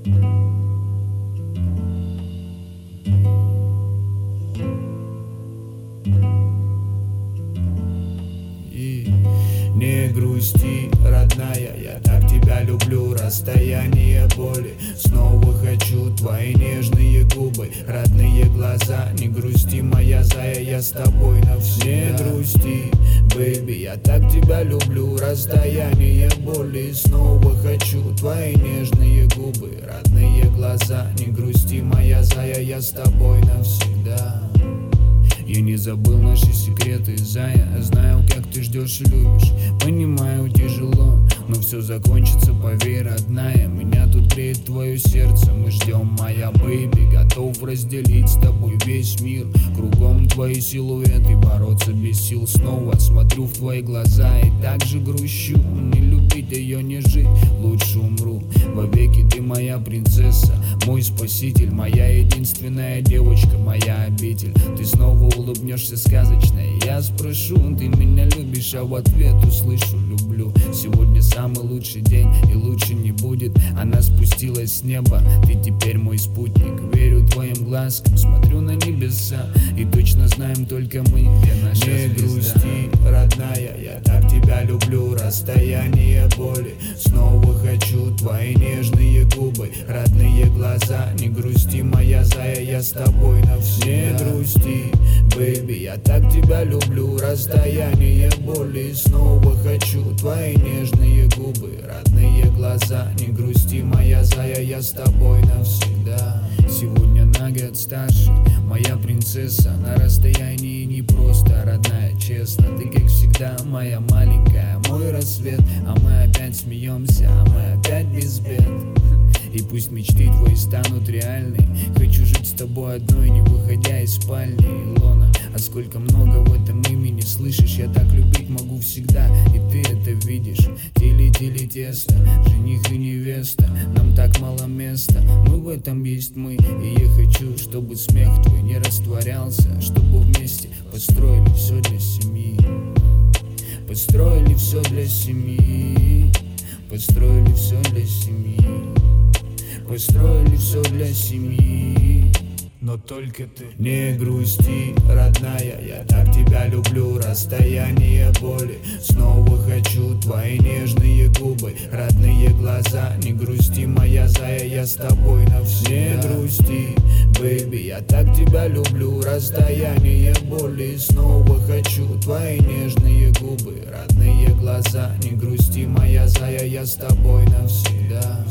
И не грусти, родная, я так тебя люблю. Расстояние боли, снова хочу твои нежные губы, родные глаза. Не грусти, моя зая, я с тобой навсегда. Не грусти, бэйби, я так тебя люблю. Расстояние боли, снова хочу твои нежные губы, родные глаза. Не грусти, моя зая, я с тобой навсегда. Я не забыл наши секреты, зая. Знаю, как ты ждешь и любишь. Понимаю, тяжело, но все закончится, поверь, родная. Меня тут греет твое сердце. Мы ждем, моя бэйби. Готов разделить с тобой весь мир. Кругом твои силуэты, бороться без сил снова. Смотрю в твои глаза и так же грущу. Не любить ее, не жить, лучше умру. Вовеки ты моя принцесса, мой спаситель, моя единственная девочка, моя обитель. Ты снова улыбнешься сказочно, я спрошу, ты меня любишь, а в ответ услышу: люблю. Сегодня самый лучший день и лучше не будет. Она спустилась с неба, ты теперь мой спутник. Верю твоим глазкам, смотрю на небеса, и точно знаем только мы, где наша звезда. Не грусти, родная, я так тебя люблю. Расстояние боли, снова хочу твои нежные губы, родные глаза. Не грусти, моя зая, я с тобой навсегда. Не грусти, бэйби, я так тебя люблю. Расстояние боли, снова хочу твои нежные губы, родные глаза. Не грусти, моя зая, я с тобой навсегда. Сегодня на год старше, моя принцесса. На расстоянии не просто, родная, честно. Ты как всегда моя маленькая, мой рассвет. А мы опять смеемся, а мы опять без бед. И пусть мечты твои станут реальны. Хочу жить с тобой одной, не выходя из спальни. Илона, а сколько много в этом имени, слышишь? Я так любить могу всегда, и ты это видишь. Тили-тили тесто, жених и невеста. Нам так мало места, мы в этом есть мы. И я хочу, чтобы смех твой не растворялся, чтобы вместе построили все для семьи. Построили все для семьи. Построили все для семьи. Построили все для семьи. Но только ты не грусти, родная, я так тебя люблю. Расстояние боли, снова хочу твои нежные губы, родные глаза. Не грусти, моя зая, я с тобой навсегда. Не грусти, бэйби, я так тебя люблю. Расстояние боли, снова хочу твои нежные губы, родные глаза. Не грусти, моя зая, я с тобой навсегда.